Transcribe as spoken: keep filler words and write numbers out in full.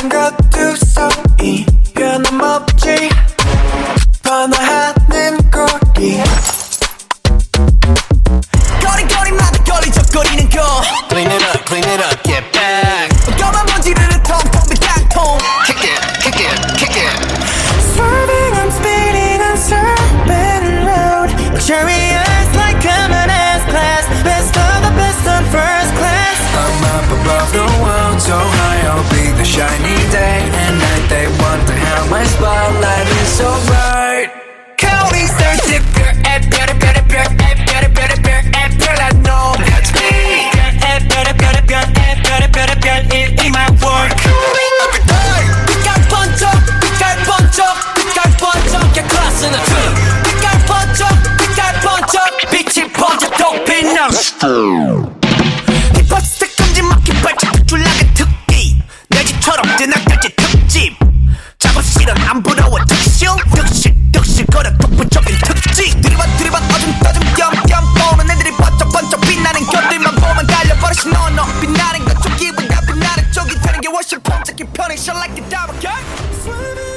다른 것두성이 변함없지 번화하는 거리 거리거리마다 걸리적거리는 거 Clean it up, clean it up, get back. 검은 먼지를 통통 비깡통 Kick it, kick it, kick it. Swerving, I'm speeding, I'm surfing road Luxurious like coming S class Best of the best on first class I'm up above the world, so high I'll be the shiny day and night. They wonder how my spotlight is so bright. County thirsty, pure, and better, better, pure, and better, better, pure, and pure, I know that's me. And better, better, pure, and better, better, pure, in, in my work. Every day, we got punch up, we got punch up, we got punch up, get class in the two. We got punch up, we got punch up, 빛이 번져 높이 나. 힙합 스택 큼지막히 발짝 줄라게 특기. 내 집처럼 뜨나까지 특집. 작업실은 안 부러워 특실 득실 득실 거려 독보적인 특징 들이받 들이받 어둠 떠줌 띄엄띄엄 보는 애들이 번쩍번쩍 빛나는 것들만 보면 달려버리시 너너 빛나는 것 쪽이보다 빛나는 쪽이 되는 게 훨씬 폼잡기 편해 Shine like a diamond, okay?